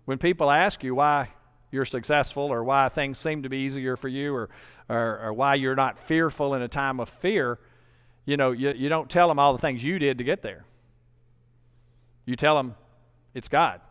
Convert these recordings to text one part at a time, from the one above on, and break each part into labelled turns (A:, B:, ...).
A: When people ask you why you're successful or why things seem to be easier for you or why you're not fearful in a time of fear, you don't tell them all the things you did to get there. You tell them it's God.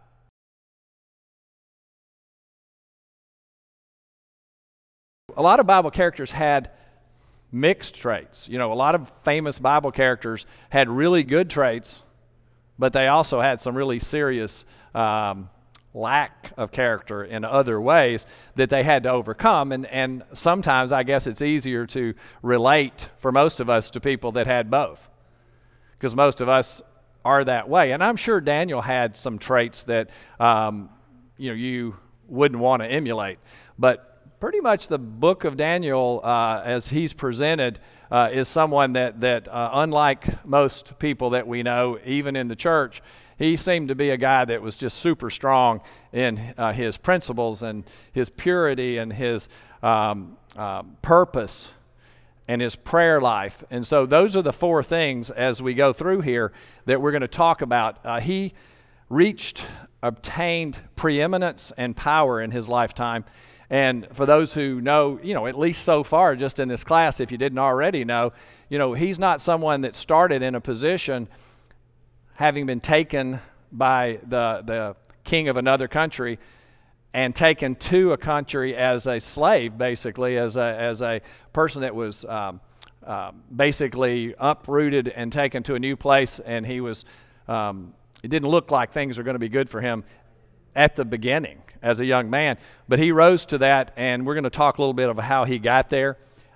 A: A lot of Bible characters had mixed traits. A lot of famous Bible characters had really good traits, but they also had some really serious lack of character in other ways that they had to overcome. And sometimes I guess it's easier to relate for most of us to people that had both, because most of us are that way. And I'm sure Daniel had some traits that you wouldn't want to emulate. But pretty much the book of Daniel, as he's presented, is someone that unlike most people that we know, even in the church, he seemed to be a guy that was just super strong in his principles and his purity and his purpose and his prayer life. And so those are the four things as we go through here that we're going to talk about. He obtained preeminence and power in his lifetime. And for those who know, at least so far just in this class, if you didn't already know, he's not someone that started in a position having been taken by the king of another country and taken to a country as a slave, basically, as a person that was basically uprooted and taken to a new place, and he was, it didn't look like things were going to be good for him at the beginning as a young man. But he rose to that, and we're going to talk a little bit of how he got there.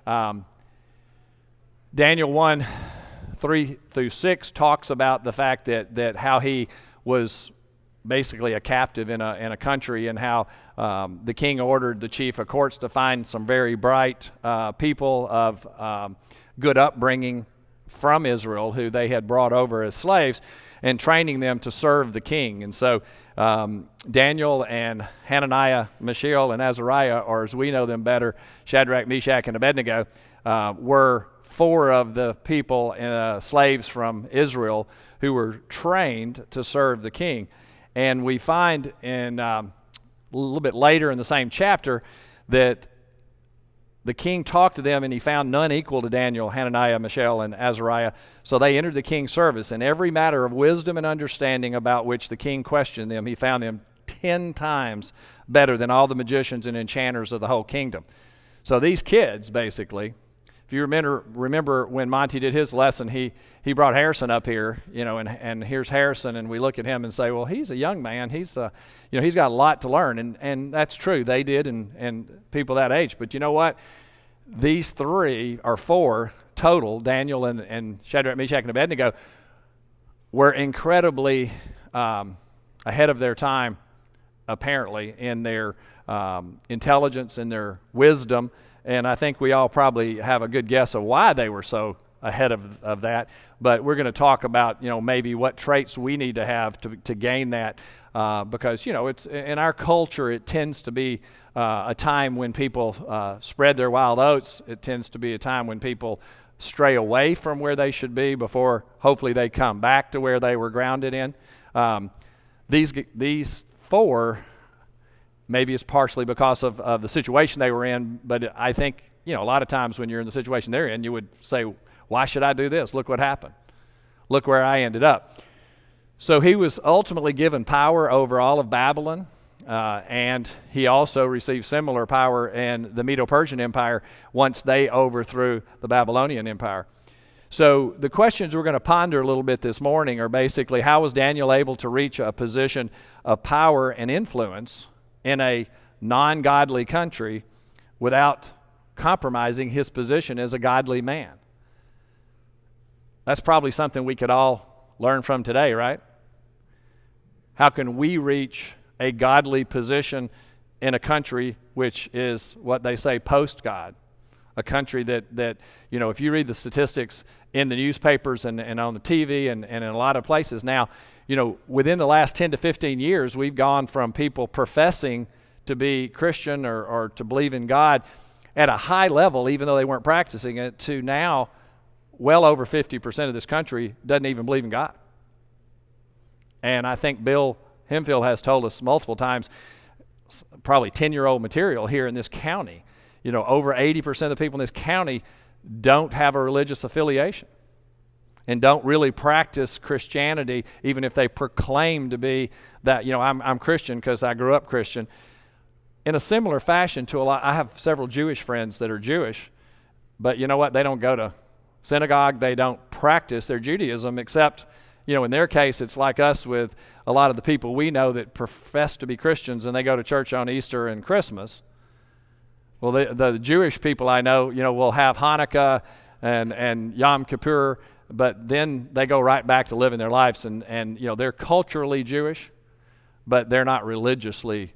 A: Daniel 1:3-6 talks about the fact that how he was basically a captive in a country, and how the king ordered the chief of courts to find some very bright people of good upbringing from Israel who they had brought over as slaves, and training them to serve the king. And so Daniel and Hananiah, Mishael, and Azariah, or as we know them better, Shadrach, Meshach, and Abednego, were four of the people, slaves from Israel, who were trained to serve the king. And we find in a little bit later in the same chapter that the king talked to them, and he found none equal to Daniel, Hananiah, Mishael, and Azariah. So they entered the king's service. In every matter of wisdom and understanding about which the king questioned them, he found them 10 times better than all the magicians and enchanters of the whole kingdom. So these kids, basically, if you remember when Monty did his lesson, he brought Harrison up here, and here's Harrison, and we look at him and say, well, he's a young man. He's he's got a lot to learn, and that's true. They did, and people that age. But you know what? These three or four total, Daniel and Shadrach, Meshach, and Abednego, were incredibly ahead of their time, apparently, in their intelligence and their wisdom. And I think we all probably have a good guess of why they were so ahead of that. But we're going to talk about, maybe what traits we need to have to gain that. Because, it's in our culture, it tends to be a time when people spread their wild oats. It tends to be a time when people stray away from where they should be before hopefully they come back to where they were grounded in. These four, maybe it's partially because of the situation they were in, but I think, a lot of times when you're in the situation they're in, you would say, why should I do this? Look what happened. Look where I ended up. So he was ultimately given power over all of Babylon, and he also received similar power in the Medo-Persian Empire once they overthrew the Babylonian Empire. So the questions we're going to ponder a little bit this morning are basically, how was Daniel able to reach a position of power and influence in a non-godly country without compromising his position as a godly man? That's probably something we could all learn from today, right? How can we reach a godly position in a country which is what they say post-God? A country that if you read the statistics in the newspapers and on the TV and in a lot of places now, within the last 10 to 15 years, we've gone from people professing to be Christian or to believe in God at a high level, even though they weren't practicing it, to now well over 50% of this country doesn't even believe in God. And I think Bill Hemphill has told us multiple times, probably 10-year-old material here in this county. Over 80% of the people in this county don't have a religious affiliation and don't really practice Christianity, even if they proclaim to be that, I'm Christian because I grew up Christian. In a similar fashion to I have several Jewish friends that are Jewish, but you know what? They don't go to synagogue. They don't practice their Judaism, except, in their case, it's like us with a lot of the people we know that profess to be Christians, and they go to church on Easter and Christmas. Well, the Jewish people I know, will have Hanukkah and Yom Kippur, but then they go right back to living their lives, and they're culturally Jewish, but they're not religiously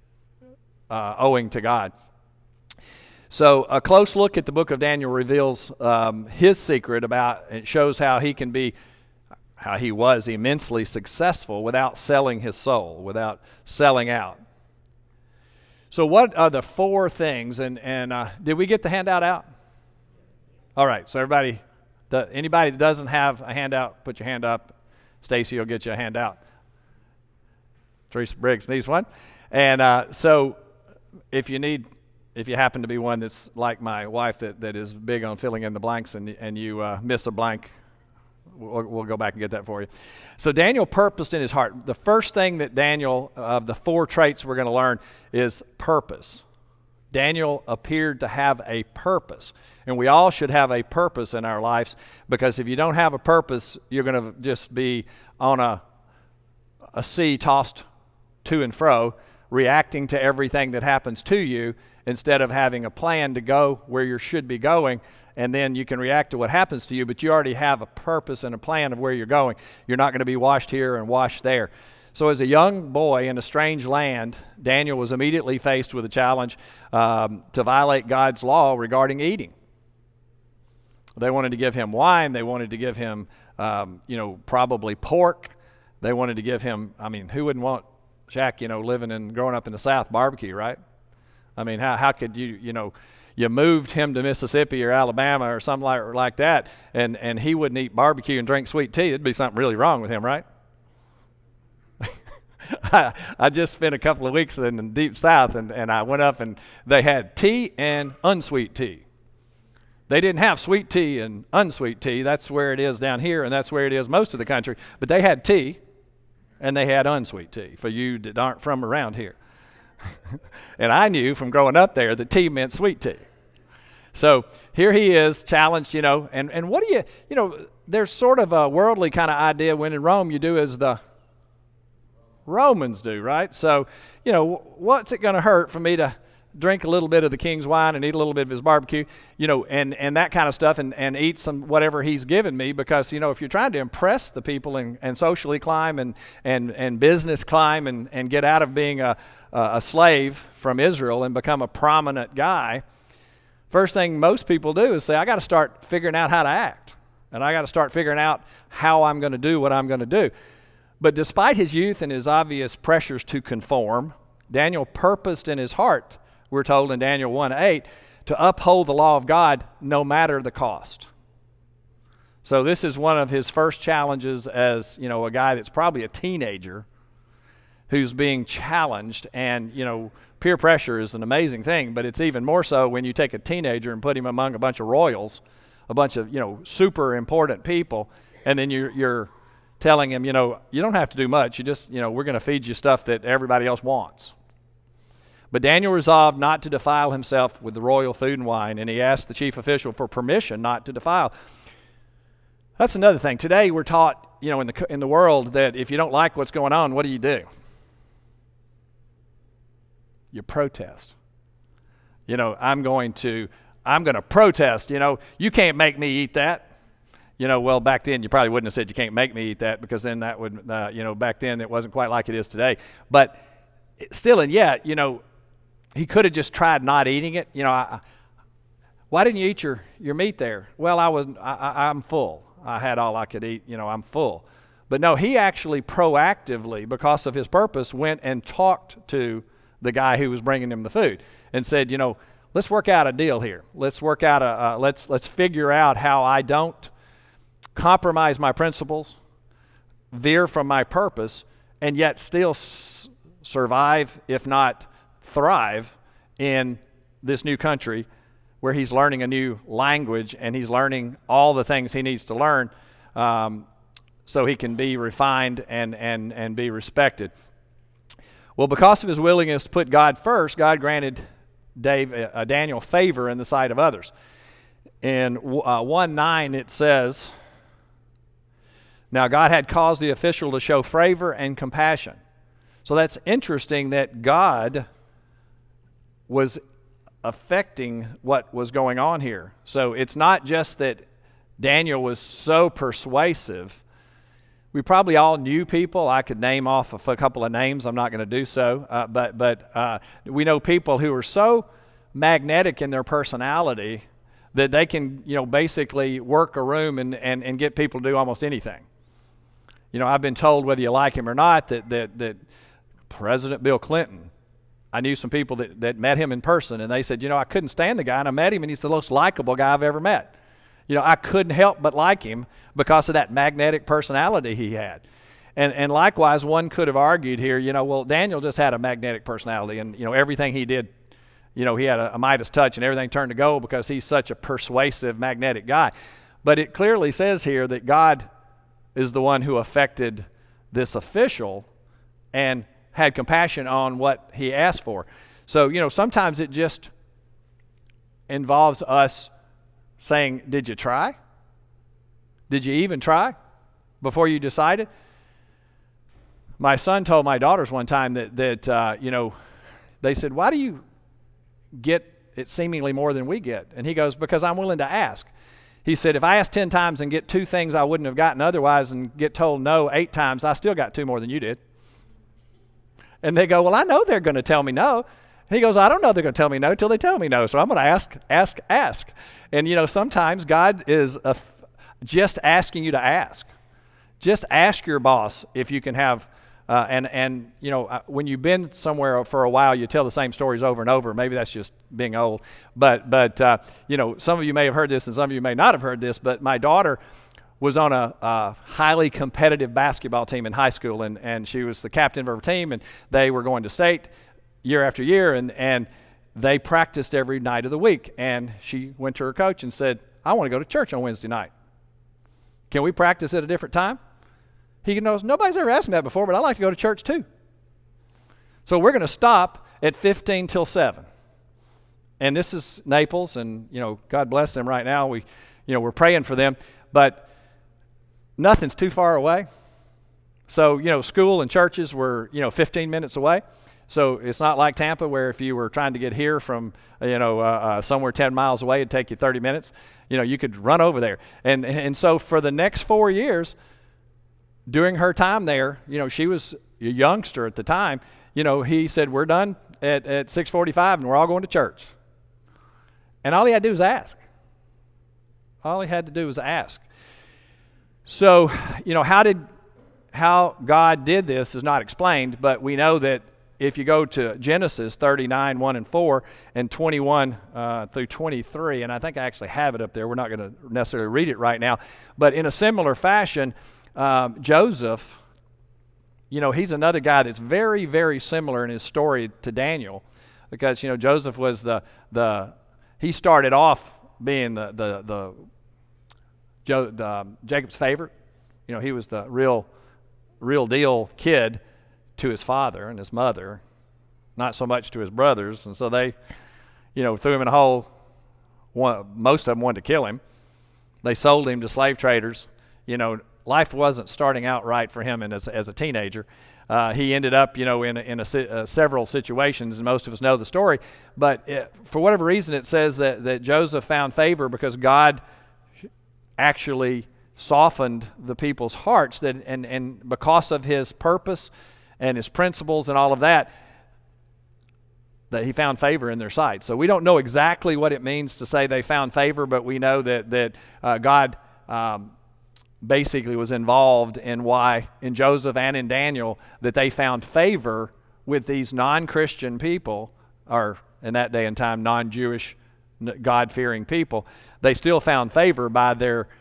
A: owing to God. So a close look at the book of Daniel reveals his secret it shows how he was immensely successful without selling his soul, without selling out. So what are the 4 things, and did we get the handout out? All right, so anybody that doesn't have a handout, put your hand up. Stacy will get you a handout. Teresa Briggs needs one. And so if you happen to be one that's like my wife that is big on filling in the blanks and you miss a blank, we'll go back and get that for you. So Daniel purposed in his heart. The first thing that Daniel, of the 4 traits we're going to learn, is purpose. Daniel appeared to have a purpose. And we all should have a purpose in our lives, because if you don't have a purpose, you're going to just be on a sea tossed to and fro, reacting to everything that happens to you, instead of having a plan to go where you should be going, and then you can react to what happens to you, but you already have a purpose and a plan of where you're going. You're not going to be washed here and washed there. So as a young boy in a strange land, Daniel was immediately faced with a challenge to violate God's law regarding eating. They wanted to give him wine. They wanted to give him, probably pork. They wanted to give him, who wouldn't want Jack, living and growing up in the South, barbecue, right? How could you moved him to Mississippi or Alabama or something like that, and he wouldn't eat barbecue and drink sweet tea? It'd be something really wrong with him, right? I just spent a couple of weeks in the deep South, and I went up and they had tea and unsweet tea. They didn't have sweet tea and unsweet tea. That's where it is down here, and that's where it is most of the country. But they had tea, and they had unsweet tea for you that aren't from around here. And I knew from growing up there that tea meant sweet tea. So here he is challenged, and what do there's sort of a worldly kind of idea, when in Rome you do as the Romans do, right? So, what's it going to hurt for me to drink a little bit of the king's wine and eat a little bit of his barbecue, and that kind of stuff, and eat some whatever he's given me, because, if you're trying to impress the people and socially climb and business climb and get out of being a slave from Israel and become a prominent guy, first thing most people do is say, I got to start figuring out how to act, and I got to start figuring out how I'm going to do what I'm going to do. But despite his youth and his obvious pressures to conform, Daniel purposed in his heart, we're told in Daniel 1:8, to uphold the law of God no matter the cost. So this is one of his first challenges as, a guy that's probably a teenager who's being challenged. And, peer pressure is an amazing thing, but it's even more so when you take a teenager and put him among a bunch of royals, a bunch of, super important people, and then you're telling him, you don't have to do much. You just, we're going to feed you stuff that everybody else wants. But Daniel resolved not to defile himself with the royal food and wine, and he asked the chief official for permission not to defile. That's another thing. Today we're taught, in the world, that if you don't like what's going on, what do? You protest. I'm going to protest. You can't make me eat that. Well, back then you probably wouldn't have said you can't make me eat that, because then that would, back then it wasn't quite like it is today. But still, and yet, he could have just tried not eating it. Why didn't you eat your meat there? Well, I'm full. I had all I could eat. I'm full. But no, he actually proactively, because of his purpose, went and talked to the guy who was bringing him the food and said, let's work out a deal here. Let's work out let's figure out how I don't compromise my principles, veer from my purpose, and yet still survive, if not thrive, in this new country where he's learning a new language and he's learning all the things he needs to learn so he can be refined and be respected. Well, because of his willingness to put God first, God granted Daniel favor in the sight of others. In 1:9 it says, "Now God had caused the official to show favor and compassion." So that's interesting that God was affecting what was going on here. So it's not just that Daniel was so persuasive. We probably all knew people. I could name off a couple of names. I'm not going to do so. But we know people who are so magnetic in their personality that they can, basically work a room and get people to do almost anything. I've been told, whether you like him or not, that President Bill Clinton, I knew some people that met him in person, and they said, I couldn't stand the guy, and I met him, and he's the most likable guy I've ever met. I couldn't help but like him because of that magnetic personality he had. And likewise, one could have argued here, well, Daniel just had a magnetic personality, and, everything he did, he had a Midas touch, and everything turned to gold because he's such a persuasive, magnetic guy. But it clearly says here that God is the one who affected this official and had compassion on what he asked for. So, sometimes it just involves us saying, did you try? Did you even try before you decided? My son told my daughters one time that they said, why do you get it seemingly more than we get? And he goes, because I'm willing to ask. He said, if I ask 10 times and get 2 things I wouldn't have gotten otherwise and get told no 8 times, I still got 2 more than you did. And they go, well, I know they're going to tell me no. And he goes, I don't know they're going to tell me no till they tell me no. So I'm going to ask. And, sometimes God is just asking you to ask. Just ask your boss if you can have, when you've been somewhere for a while, you tell the same stories over and over. Maybe that's just being old. But some of you may have heard this and some of you may not have heard this, but my daughter was on a highly competitive basketball team in high school, and she was the captain of her team, and they were going to state year after year, and they practiced every night of the week. And she went to her coach and said, I want to go to church on Wednesday night. Can we practice at a different time? He knows, nobody's ever asked me that before, but I like to go to church too. So we're going to stop at 15 till 7. And this is Naples, and, God bless them right now. We're praying for them, but nothing's too far away. So, school and churches were, 15 minutes away. So it's not like Tampa where if you were trying to get here from, somewhere 10 miles away, it'd take you 30 minutes. You could run over there. And so for the next 4 years, during her time there, she was a youngster at the time, he said, we're done at 6:45 and we're all going to church. And all he had to do was ask. All he had to do was ask. So, how God did this is not explained, but we know that if you go to Genesis 39, 1 and 4, and 21 through 23, and I think I actually have it up there. We're not going to necessarily read it right now. But in a similar fashion, Joseph, he's another guy that's very, very similar in his story to Daniel. Because, Joseph was he started off being the Jacob's favorite. He was the real deal kid to his father and his mother, not so much to his brothers. And so they, threw him in a hole. Most of them wanted to kill him. They sold him to slave traders. Life wasn't starting out right for him as a teenager. He ended up, in several situations, and most of us know the story. But for whatever reason, it says that Joseph found favor because God actually softened the people's hearts, and because of his purpose and his principles and all of that, that he found favor in their sight. So we don't know exactly what it means to say they found favor, but we know that God basically was involved in why in Joseph and in Daniel that they found favor with these non-Christian people, or in that day and time non-Jewish, God-fearing people. They still found favor by their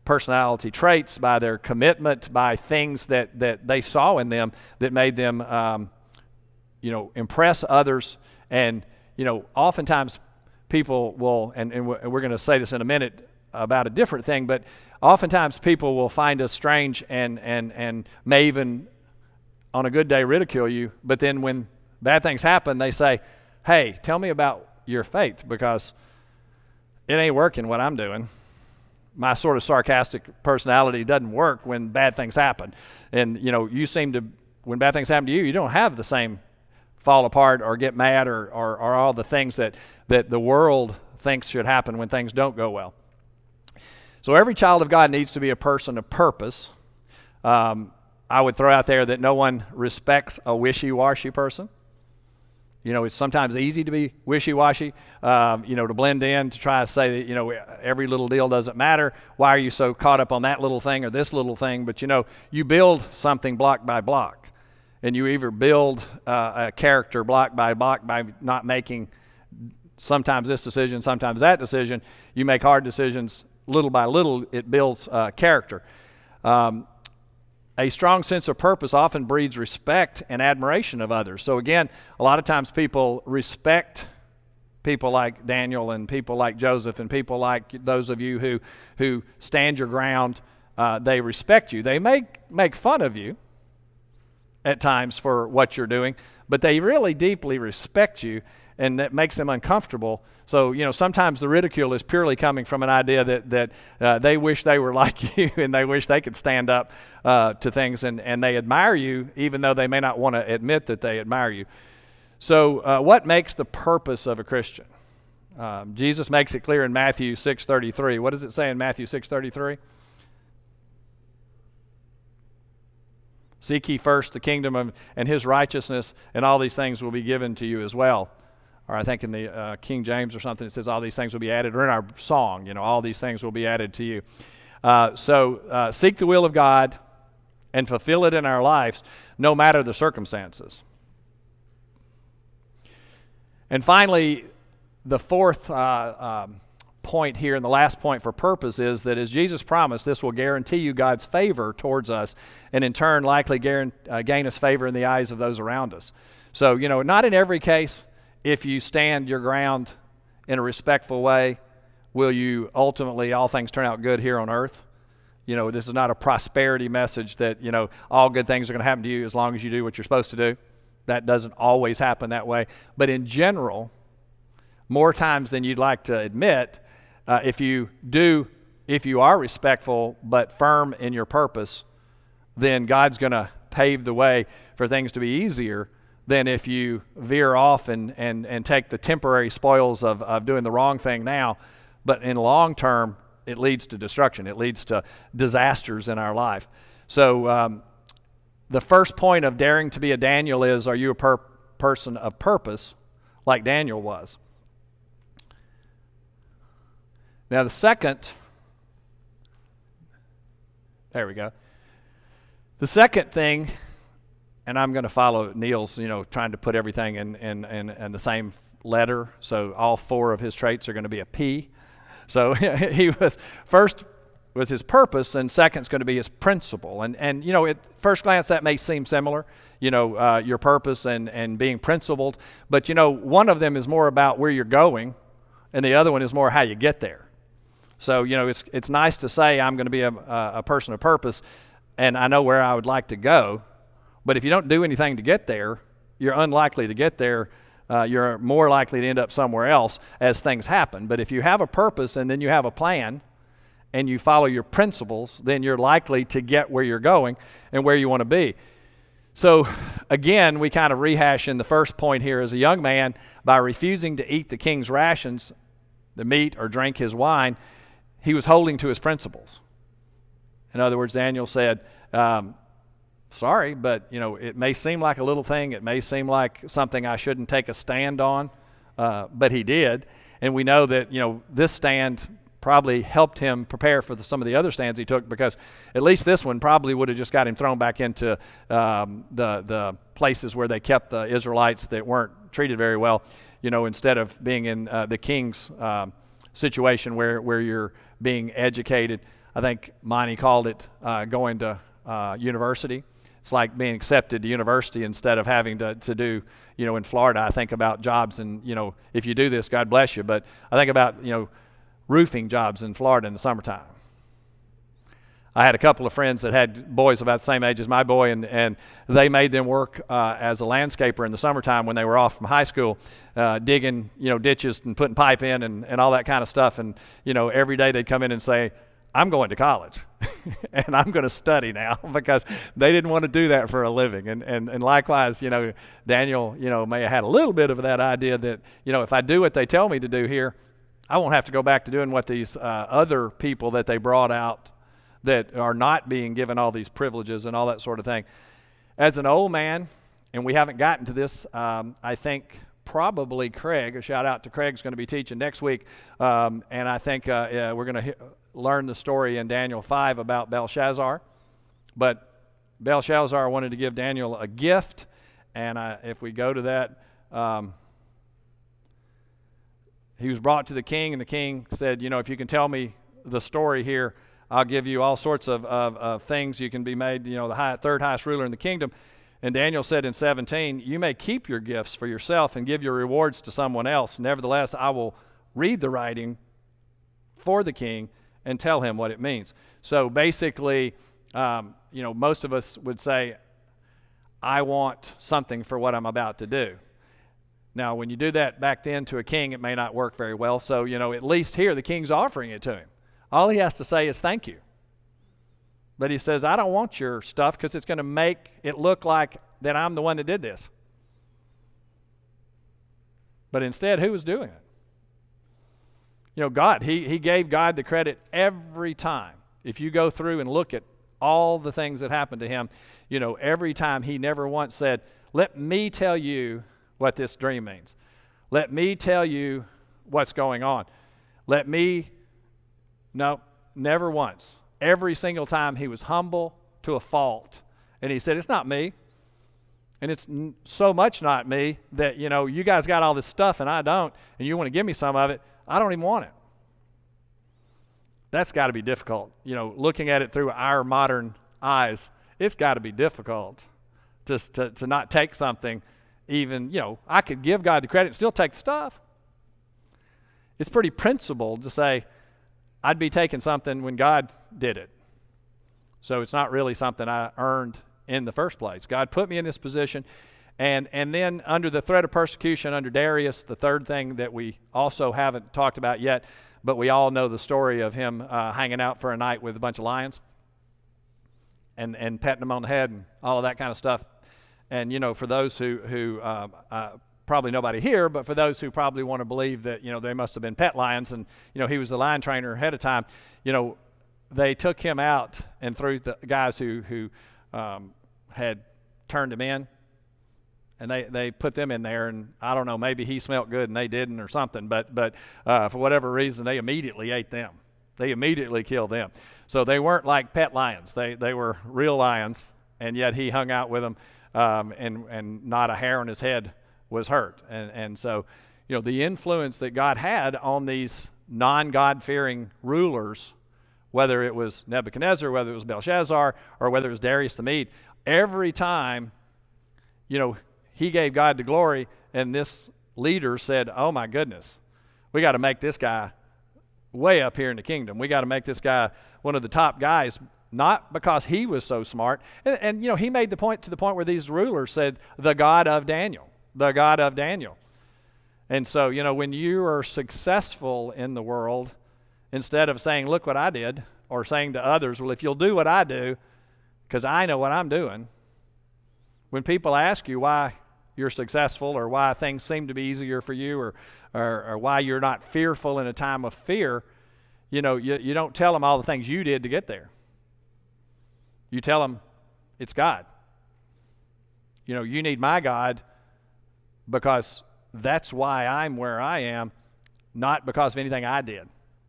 A: personality traits, by their commitment, by things that they saw in them that made them, impress others. And, oftentimes people will, and we're going to say this in a minute about a different thing, but oftentimes people will find us strange and may even on a good day ridicule you, but then when bad things happen, they say, hey, tell me about your faith, because it ain't working what I'm doing. My sort of sarcastic personality doesn't work when bad things happen. And, you seem to, when bad things happen to you, you don't have the same fall apart or get mad or all the things that the world thinks should happen when things don't go well. So every child of God needs to be a person of purpose. I would throw out there that no one respects a wishy-washy person. It's sometimes easy to be wishy-washy, to blend in, to try to say that, every little deal doesn't matter. Why are you so caught up on that little thing or this little thing? But, you build something block by block. And you either build a character block by block by not making sometimes this decision, sometimes that decision. You make hard decisions little by little. It builds character. A strong sense of purpose often breeds respect and admiration of others. So again, a lot of times people respect people like Daniel and people like Joseph and people like those of you who stand your ground. They respect you. They make fun of you at times for what you're doing, but they really deeply respect you, and that makes them uncomfortable. So, sometimes the ridicule is purely coming from an idea that they wish they were like you, and they wish they could stand up to things, and they admire you, even though they may not want to admit that they admire you. So what makes the purpose of a Christian? Jesus makes it clear in Matthew 6:33. What does it say in Matthew 6:33? Seek ye first the kingdom and his righteousness, and all these things will be given to you as well. Or I think in the King James or something, it says all these things will be added. Or in our song, all these things will be added to you. So seek the will of God and fulfill it in our lives, no matter the circumstances. And finally, the fourth point here, and the last point for purpose, is that as Jesus promised, this will guarantee you God's favor towards us, and in turn likely gain us favor in the eyes of those around us. So, not in every case, if you stand your ground in a respectful way, will you ultimately, all things turn out good here on earth. This is not a prosperity message that, all good things are going to happen to you as long as you do what you're supposed to do. That doesn't always happen that way. But in general, more times than you'd like to admit, if you are respectful but firm in your purpose, then God's going to pave the way for things to be easier than if you veer off and take the temporary spoils of doing the wrong thing now. But in the long term, it leads to destruction. It leads to disasters in our life. So the first point of daring to be a Daniel is, are you a person of purpose like Daniel was? Now the second, there we go. The second thing, and I'm going to follow Neil's, trying to put everything in the same letter. So all four of his traits are going to be a P. So he was, first was his purpose, and second is going to be his principle. And at first glance that may seem similar, your purpose and being principled. But one of them is more about where you're going, and the other one is more how you get there. So, it's nice to say I'm going to be a person of purpose, and I know where I would like to go. But if you don't do anything to get there, you're unlikely to get there. You're more likely to end up somewhere else as things happen. But if you have a purpose and then you have a plan and you follow your principles, then you're likely to get where you're going and where you want to be. So, again, we kind of rehash in the first point here. As a young man, by refusing to eat the king's rations, the meat, or drink his wine, he was holding to his principles. In other words, Daniel said, sorry, but it may seem like a little thing. It may seem like something I shouldn't take a stand on, but he did. And we know that this stand probably helped him prepare for some of the other stands he took, because at least this one probably would have just got him thrown back into the places where they kept the Israelites that weren't treated very well, instead of being in the king's situation where you're being educated. I think Monty called it going to university. It's like being accepted to university instead of having to do, in Florida, I think about jobs and, if you do this, God bless you. But I think about, roofing jobs in Florida in the summertime. I had a couple of friends that had boys about the same age as my boy, and they made them work as a landscaper in the summertime when they were off from high school, digging, ditches and putting pipe in and all that kind of stuff. And, every day they'd come in and say, I'm going to college and I'm going to study now, because they didn't want to do that for a living. And likewise, Daniel, may have had a little bit of that idea that, if I do what they tell me to do here, I won't have to go back to doing what these other people that they brought out that are not being given all these privileges and all that sort of thing. As an old man, and we haven't gotten to this, I think probably Craig, a shout out to Craig's going to be teaching next week, and I think we're going to learn the story in Daniel 5 about Belshazzar. But Belshazzar wanted to give Daniel a gift, and if we go to that, he was brought to the king, and the king said, if you can tell me the story here, I'll give you all sorts of things. You can be made, the third highest ruler in the kingdom. And Daniel said in 17, you may keep your gifts for yourself and give your rewards to someone else. Nevertheless, I will read the writing for the king and tell him what it means. So basically, most of us would say, I want something for what I'm about to do. Now, when you do that back then to a king, it may not work very well. So, at least here, the king's offering it to him. All he has to say is thank you. But he says, I don't want your stuff because it's going to make it look like that I'm the one that did this. But instead, who was doing it? God. He gave God the credit every time. If you go through and look at all the things that happened to him, every time he never once said, let me tell you what this dream means. Let me tell you what's going on. No, never once. Every single time he was humble to a fault. And he said, it's not me. And it's so much not me that, you guys got all this stuff and I don't, and you want to give me some of it. I don't even want it. That's got to be difficult. Looking at it through our modern eyes, it's got to be difficult just to not take something even, I could give God the credit and still take the stuff. It's pretty principled to say, I'd be taking something when God did it. So it's not really something I earned in the first place. God put me in this position. And then under the threat of persecution under Darius, the third thing that we also haven't talked about yet, but we all know the story of him hanging out for a night with a bunch of lions and petting them on the head and all of that kind of stuff. And, for those who probably nobody here, but for those who probably want to believe that, they must have been pet lions and, he was the lion trainer ahead of time, they took him out and threw the guys who had turned him in, and they put them in there, and I don't know, maybe he smelled good and they didn't or something, but for whatever reason, they immediately ate them. They immediately killed them. So they weren't like pet lions. They were real lions, and yet he hung out with them, and not a hair on his head was hurt. And so, the influence that God had on these non-God-fearing rulers, whether it was Nebuchadnezzar, whether it was Belshazzar, or whether it was Darius the Mede, every time, he gave God the glory, and this leader said, oh my goodness, we got to make this guy way up here in the kingdom. We got to make this guy one of the top guys, not because he was so smart. And he made the point to the point where these rulers said, the God of Daniel. The God of Daniel. And so, when you are successful in the world, instead of saying, look what I did, or saying to others, well, if you'll do what I do, because I know what I'm doing, when people ask you why you're successful or why things seem to be easier for you or why you're not fearful in a time of fear, you don't tell them all the things you did to get there. You tell them it's God. You need my God because that's why I'm where I am, not because of anything I did.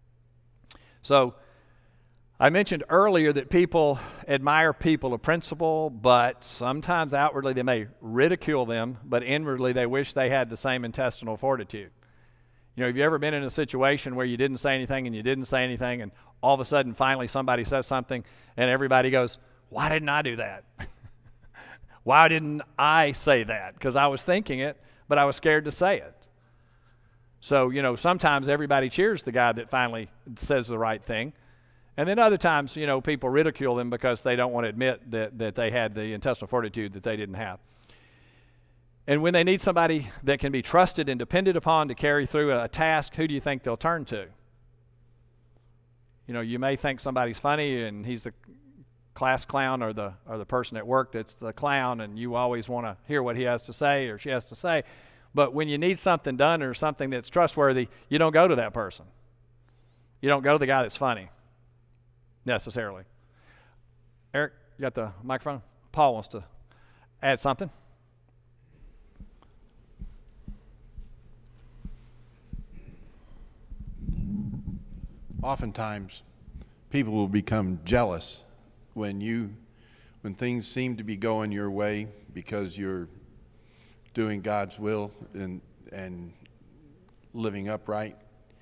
A: So I mentioned earlier that people admire people of principle, but sometimes outwardly they may ridicule them, but inwardly they wish they had the same intestinal fortitude. Have you ever been in a situation where you didn't say anything and you didn't say anything, and all of a sudden, finally, somebody says something, and everybody goes, why didn't I do that? Why didn't I say that? Because I was thinking it, but I was scared to say it. So, sometimes everybody cheers the guy that finally says the right thing. And then other times, people ridicule them because they don't want to admit that they had the intestinal fortitude that they didn't have. And when they need somebody that can be trusted and depended upon to carry through a task, who do you think they'll turn to? You may think somebody's funny and he's the class clown or the person at work that's the clown, and you always want to hear what he has to say or she has to say. But when you need something done or something that's trustworthy, you don't go to that person. You don't go to the guy that's funny, necessarily. Eric, you got the microphone? Paul wants to add something.
B: Oftentimes, people will become jealous when things seem to be going your way because you're doing God's will and living upright.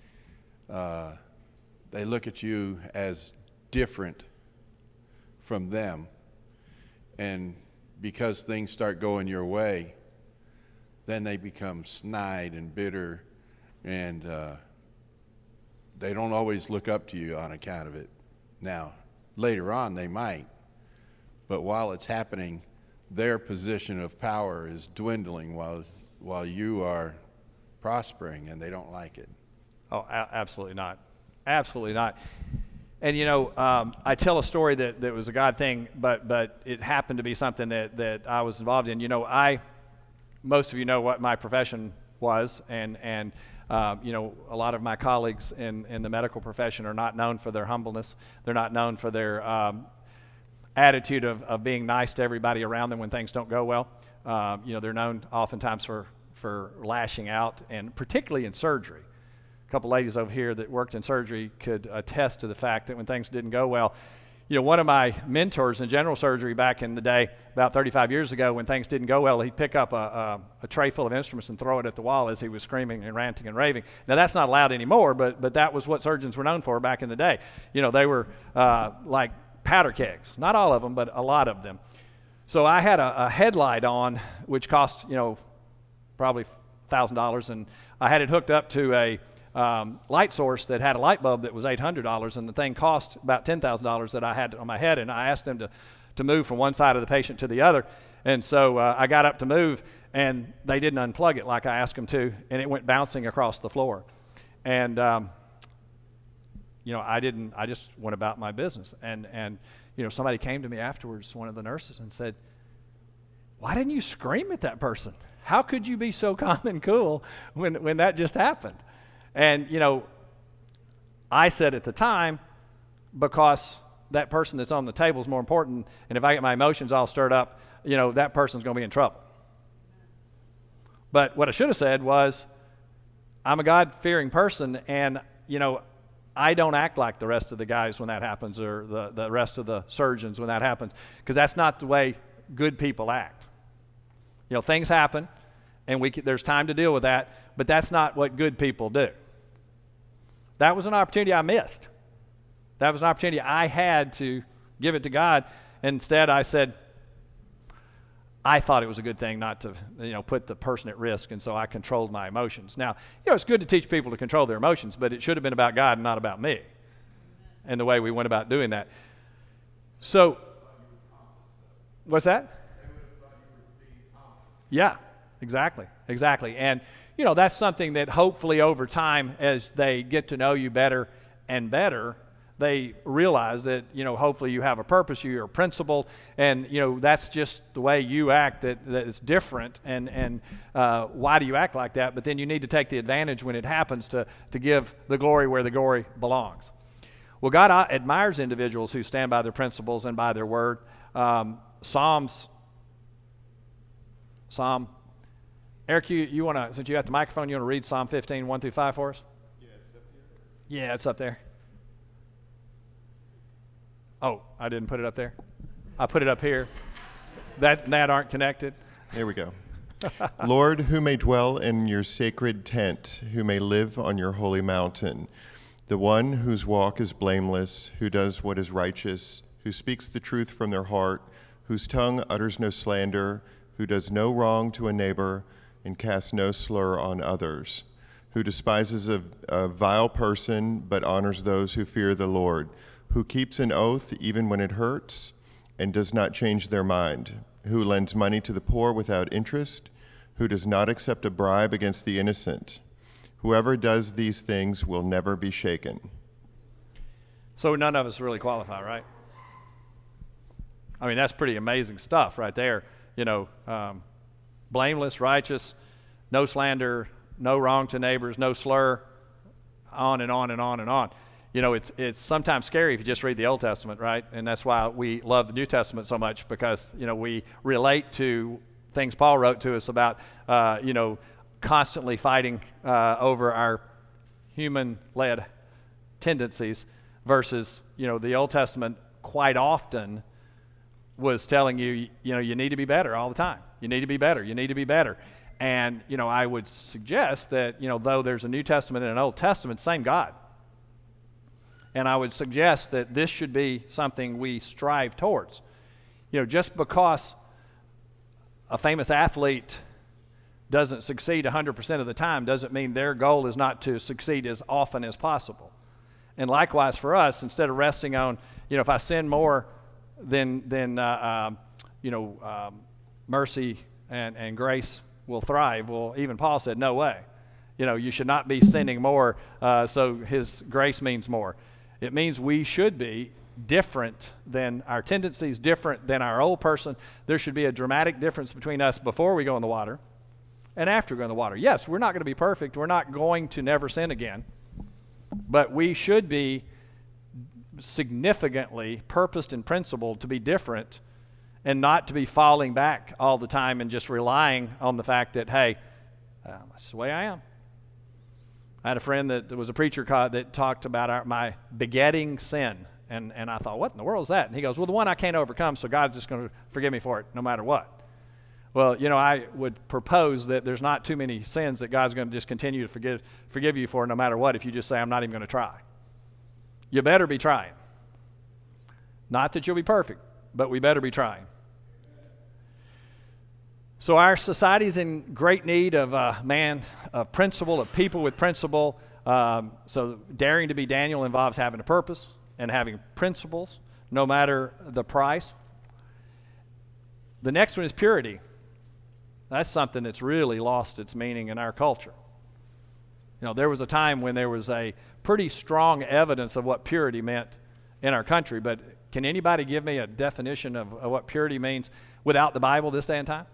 B: They look at you as different from them, and because things start going your way, then they become snide and bitter, and they don't always look up to you on account of it. Now, later on they might, but while it's happening, their position of power is dwindling while you are prospering, and they don't like it.
A: Oh, absolutely not. Absolutely not. And I tell a story that was a God thing, but it happened to be something that I was involved in. Most of you know what my profession was, and a lot of my colleagues in the medical profession are not known for their humbleness. They're not known for their attitude of being nice to everybody around them when things don't go well. They're known oftentimes for lashing out, and particularly in surgery. A couple ladies over here that worked in surgery could attest to the fact that when things didn't go well, one of my mentors in general surgery back in the day, about 35 years ago, when things didn't go well, he'd pick up a tray full of instruments and throw it at the wall as he was screaming and ranting and raving. Now, that's not allowed anymore, but that was what surgeons were known for back in the day. They were like powder kegs. Not all of them, but a lot of them. So I had a headlight on, which cost, probably $1,000, and I had it hooked up to a light source that had a light bulb that was $800, and the thing cost about $10,000 that I had on my head, and I asked them to move from one side of the patient to the other. And so I got up to move, and they didn't unplug it like I asked them to, and it went bouncing across the floor. And I just went about my business. And somebody came to me afterwards, one of the nurses, and said, why didn't you scream at that person? How could you be so calm and cool when that just happened? And, I said at the time, because that person that's on the table is more important, and if I get my emotions all stirred up, that person's going to be in trouble. But what I should have said was, I'm a God-fearing person, and, I don't act like the rest of the guys when that happens, or the rest of the surgeons when that happens, because that's not the way good people act. Things happen, and there's time to deal with that, but that's not what good people do. That was an opportunity I missed. That was an opportunity I had to give it to God. Instead, I said, I thought it was a good thing not to, put the person at risk, and so I controlled my emotions. Now, it's good to teach people to control their emotions, but it should have been about God and not about me, and the way we went about doing that. So, what's that? Yeah, exactly. And, that's something that hopefully over time, as they get to know you better and better, they realize that, hopefully you have a purpose, you're principled, and, that's just the way you act that is different, and why do you act like that? But then you need to take the advantage when it happens to give the glory where the glory belongs. Well, God admires individuals who stand by their principles and by their word. Eric, you want to, since you got the microphone, you want to read Psalm 15, 1 through 5 for us?
C: Yeah, it's up here.
A: Yeah, it's up there. Oh, I didn't put it up there. I put it up here. That aren't connected.
C: There we go. Lord, who may dwell in your sacred tent, who may live on your holy mountain. The one whose walk is blameless, who does what is righteous, who speaks the truth from their heart, whose tongue utters no slander, who does no wrong to a neighbor and casts no slur on others, who despises a vile person but honors those who fear the Lord, who keeps an oath even when it hurts and does not change their mind, who lends money to the poor without interest, who does not accept a bribe against the innocent. Whoever does these things will never be shaken.
A: So none of us really qualify, right? I mean, that's pretty amazing stuff right there. Blameless, righteous, no slander, no wrong to neighbors, no slur, on and on and on and on. It's sometimes scary if you just read the Old Testament, right? And that's why we love the New Testament so much, because, we relate to things Paul wrote to us about, constantly fighting over our human-led tendencies versus, the Old Testament quite often was telling you, you need to be better all the time. You need to be better. You need to be better. And, I would suggest that, though there's a New Testament and an Old Testament, same God. And I would suggest that this should be something we strive towards. Just because a famous athlete doesn't succeed 100% of the time doesn't mean their goal is not to succeed as often as possible. And likewise for us, instead of resting on, if I sin more, then mercy and grace will thrive. Well, even Paul said, no way. You should not be sinning more, so his grace means more. It means we should be different than our tendencies, different than our old person. There should be a dramatic difference between us before we go in the water and after we go in the water. Yes, we're not going to be perfect. We're not going to never sin again. But we should be significantly purposed and principled to be different and not to be falling back all the time and just relying on the fact that, hey, that's the way I am. I had a friend that was a preacher that talked about my begetting sin. And I thought, what in the world is that? And he goes, well, the one I can't overcome, so God's just going to forgive me for it no matter what. Well, I would propose that there's not too many sins that God's going to just continue to forgive you for no matter what if you just say, I'm not even going to try. You better be trying. Not that you'll be perfect, but we better be trying. So our society's in great need of a principle, of people with principle. So daring to be Daniel involves having a purpose and having principles, no matter the price. The next one is purity. That's something that's really lost its meaning in our culture. There was a time when there was a pretty strong evidence of what purity meant in our country, but can anybody give me a definition of what purity means without the Bible this day and time?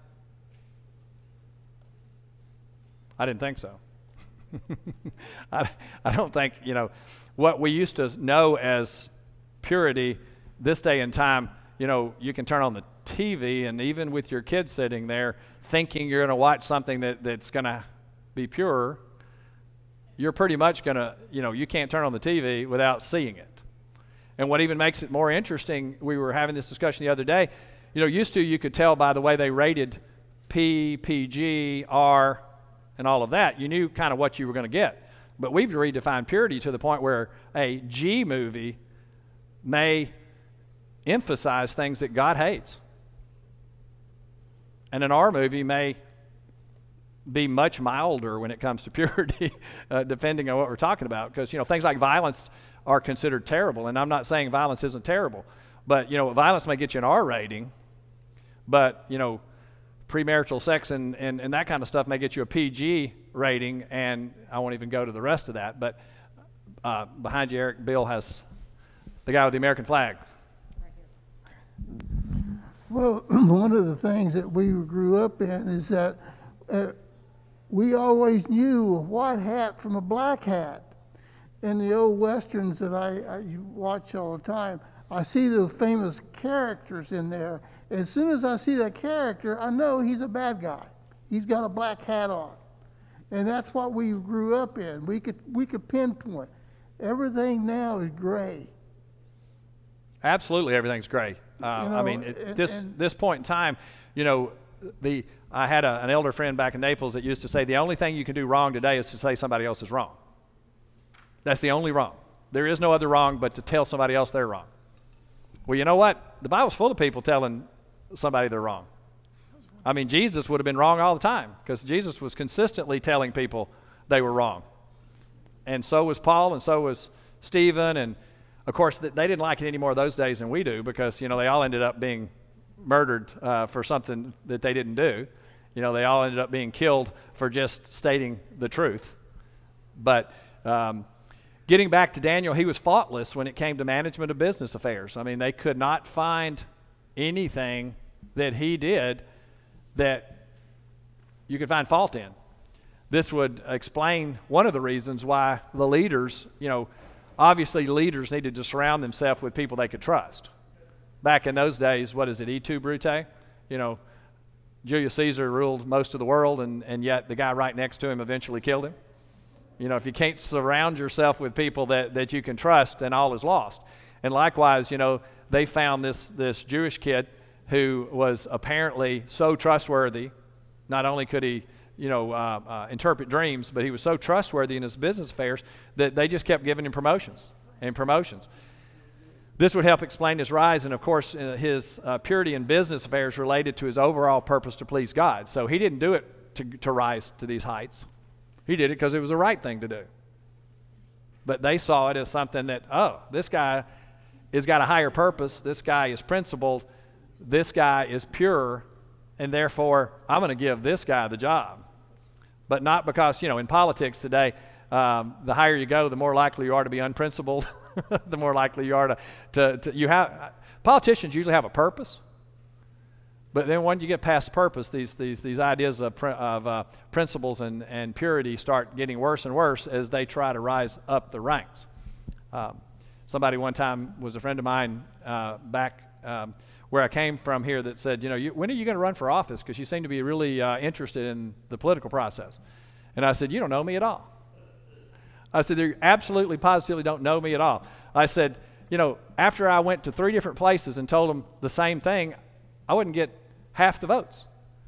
A: I didn't think so. I don't think, what we used to know as purity this day and time, you can turn on the TV and even with your kids sitting there thinking you're going to watch something that's going to be pure, you're pretty much going to, you can't turn on the TV without seeing it. And what even makes it more interesting, we were having this discussion the other day, used to you could tell by the way they rated P, PG, R, and all of that, you knew kind of what you were going to get. But we've redefined purity to the point where a G movie may emphasize things that God hates. And an R movie may be much milder when it comes to purity, depending on what we're talking about. Because, things like violence are considered terrible. And I'm not saying violence isn't terrible. But, violence may get you an R rating. But, premarital sex and that kind of stuff may get you a PG rating, and I won't even go to the rest of that. But behind you, Eric, Bill has the guy with the American flag.
D: Well, one of the things that we grew up in is that we always knew a white hat from a black hat. In the old westerns that I watch all the time, I see those famous characters in there. As soon as I see that character, I know he's a bad guy. He's got a black hat on. And that's what we grew up in. We could pinpoint. Everything now is gray.
A: Absolutely, everything's gray. I mean, at this point in time, I had an elder friend back in Naples that used to say the only thing you can do wrong today is to say somebody else is wrong. That's the only wrong. There is no other wrong but to tell somebody else they're wrong. Well, you know what? The Bible's full of people telling somebody they're wrong. I mean, Jesus would have been wrong all the time because Jesus was consistently telling people they were wrong. And so was Paul, and so was Stephen. And, of course, they didn't like it any more those days than we do because, they all ended up being murdered for something that they didn't do. They all ended up being killed for just stating the truth. But getting back to Daniel, he was faultless when it came to management of business affairs. I mean, they could not find anything that he did that you could find fault in. This would explain one of the reasons why the leaders, obviously leaders needed to surround themselves with people they could trust. Back in those days, what is it, Et tu, Brute? Julius Caesar ruled most of the world, and yet the guy right next to him eventually killed him. If you can't surround yourself with people that you can trust, then all is lost. And likewise, they found this Jewish kid who was apparently so trustworthy. Not only could he, interpret dreams, but he was so trustworthy in his business affairs that they just kept giving him promotions and promotions. This would help explain his rise, and of course, his purity in business affairs related to his overall purpose to please God. So he didn't do it to rise to these heights. He did it because it was the right thing to do. But they saw it as something that, this guy has got a higher purpose. This guy is principled. This guy is pure, and therefore I'm going to give this guy the job. But not because, in politics today, the higher you go, the more likely you are to be unprincipled. The more likely you are to politicians usually have a purpose. But then when you get past purpose, these ideas of principles and purity start getting worse and worse as they try to rise up the ranks. Somebody one time was a friend of mine back where I came from here that said, when are you going to run for office? Because you seem to be really interested in the political process. And I said, you don't know me at all. I said, you absolutely, positively don't know me at all. I said, after I went to 3 different places and told them the same thing, I wouldn't get half the votes.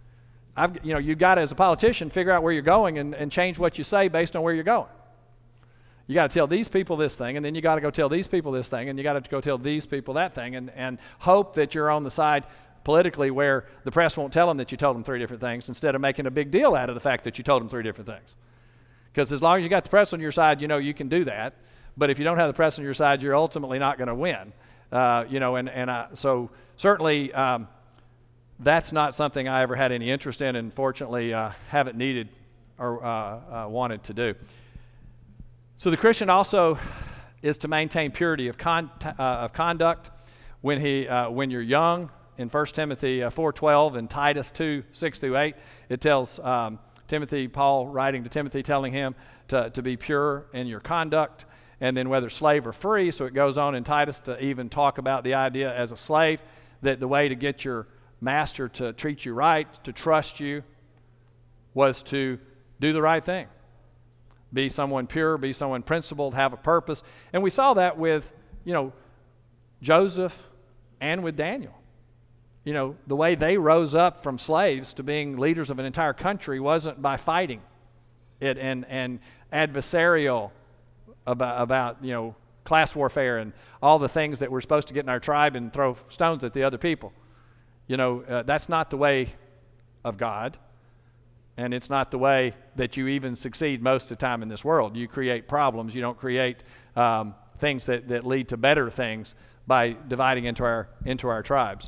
A: You got to, as a politician, figure out where you're going and change what you say based on where you're going. You got to tell these people this thing, and then you got to go tell these people this thing, and you got to go tell these people that thing, and hope that you're on the side politically where the press won't tell them that you told them 3 different things instead of making a big deal out of the fact that you told them 3 different things. Because as long as you got the press on your side, you can do that. But if you don't have the press on your side, you're ultimately not going to win. So certainly that's not something I ever had any interest in, and fortunately haven't needed or wanted to do. So the Christian also is to maintain purity of conduct when you're young. In 1 Timothy 4:12 and Titus 2:6-8, it tells Timothy, Paul writing to Timothy, telling him to be pure in your conduct, and then whether slave or free. So it goes on in Titus to even talk about the idea as a slave, that the way to get your master to treat you right, to trust you, was to do the right thing. Be someone pure, be someone principled, have a purpose. And we saw that with, Joseph and with Daniel. The way they rose up from slaves to being leaders of an entire country wasn't by fighting it and adversarial about class warfare and all the things that we're supposed to get in our tribe and throw stones at the other people. That's not the way of God, and it's not the way that you even succeed most of the time in this world. You create problems. You don't create things that lead to better things by dividing into our tribes.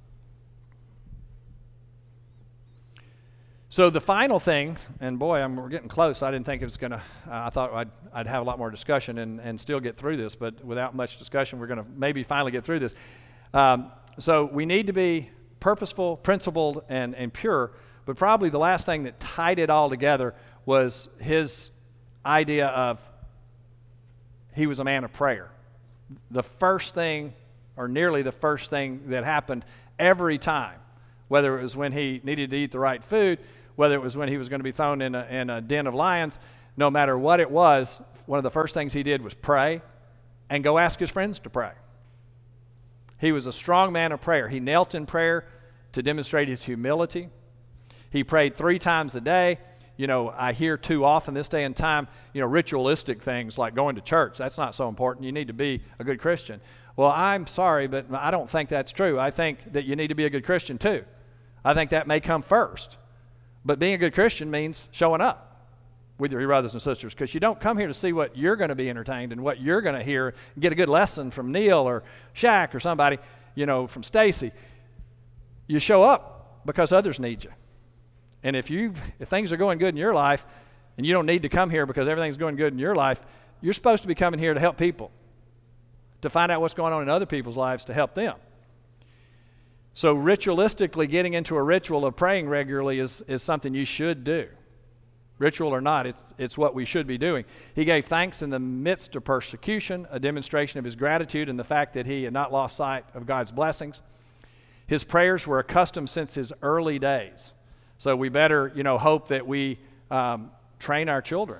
A: So the final thing, and boy, we're getting close. I didn't think it was going to, I thought I'd have a lot more discussion and still get through this, but without much discussion, we're going to maybe finally get through this. So we need to be purposeful, principled, and pure, but probably the last thing that tied it all together was his idea of he was a man of prayer. The first thing, or nearly the first thing that happened every time, whether it was when he needed to eat the right food, whether it was when he was going to be thrown in a den of lions, no matter what it was, one of the first things he did was pray and go ask his friends to pray. He was a strong man of prayer. He knelt in prayer to demonstrate his humility. He prayed 3 times a day. I hear too often this day and time, ritualistic things like going to church. That's not so important. You need to be a good Christian. Well, I'm sorry, but I don't think that's true. I think that you need to be a good Christian too. I think that may come first. But being a good Christian means showing up with your brothers and sisters, because you don't come here to see what you're going to be entertained and what you're going to hear and get a good lesson from Neil or Shaq or somebody, from Stacy. You show up because others need you. And if things are going good in your life and you don't need to come here because everything's going good in your life, you're supposed to be coming here to help people, to find out what's going on in other people's lives, to help them. So ritualistically getting into a ritual of praying regularly is something you should do. Ritual or not, it's what we should be doing. He gave thanks in the midst of persecution, a demonstration of his gratitude and the fact that he had not lost sight of God's blessings. His prayers were accustomed since his early days. So we better, hope that we train our children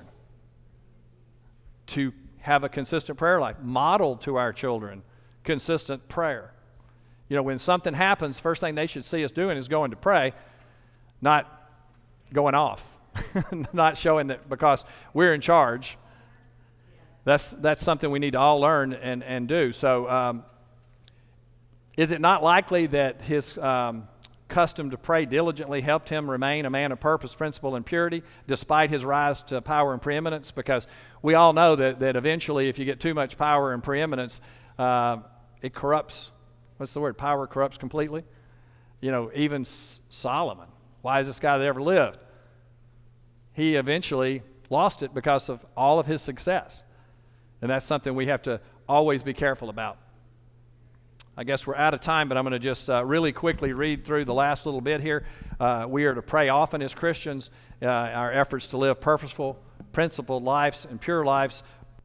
A: to have a consistent prayer life, model to our children consistent prayer. When something happens, first thing they should see us doing is going to pray, not going off. Not showing that because we're in charge. That's something we need to all learn and do. So is it not likely that his custom to pray diligently helped him remain a man of purpose, principle, and purity despite his rise to power and preeminence? Because we all know that eventually if you get too much power and preeminence, it corrupts. What's the word? Power corrupts completely. Even Solomon, wisest guy that ever lived, he eventually lost it because of all of his success. And that's something we have to always be careful about. I guess we're out of time, but I'm going to just really quickly read through the last little bit here. We are to pray often as Christians. Our efforts to live purposeful, principled lives and pure lives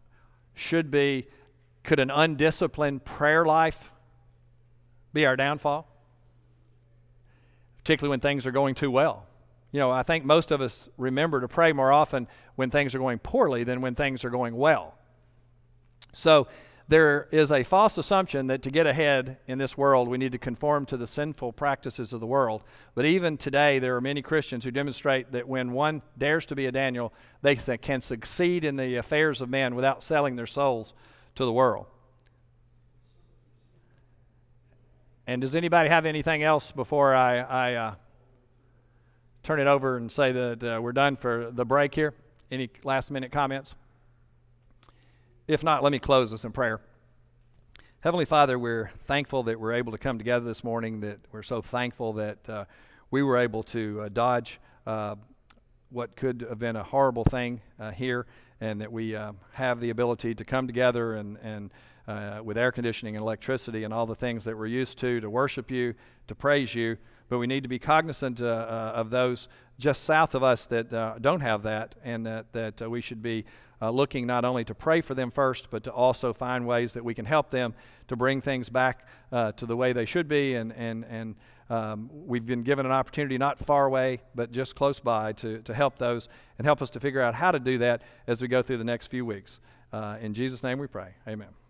A: could an undisciplined prayer life be our downfall? Particularly when things are going too well. I think most of us remember to pray more often when things are going poorly than when things are going well. So there is a false assumption that to get ahead in this world, we need to conform to the sinful practices of the world. But even today, there are many Christians who demonstrate that when one dares to be a Daniel, they can succeed in the affairs of men without selling their souls to the world. And does anybody have anything else before I turn it over and say that we're done for the break here? Any last-minute comments? If not, let me close this in prayer. Heavenly Father, we're thankful that we're able to come together this morning, that we're so thankful that we were able to dodge what could have been a horrible thing here, and that we have the ability to come together and with air conditioning and electricity and all the things that we're used to worship you, to praise you. But we need to be cognizant of those just south of us that don't have that, and that we should be looking not only to pray for them first, but to also find ways that we can help them to bring things back to the way they should be. And we've been given an opportunity not far away, but just close by to help those and help us to figure out how to do that as we go through the next few weeks. In Jesus' name we pray. Amen.